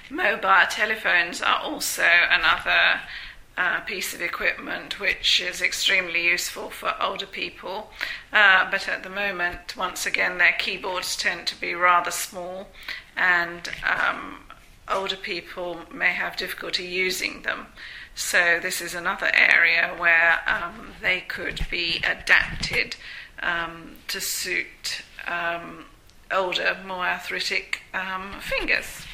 Mobile telephones are also another piece of equipment which is extremely useful for older people, but at the moment, once again, their keyboards tend to be rather small, and older people may have difficulty using them. So this is another area where they could be adapted to suit older, more arthritic fingers.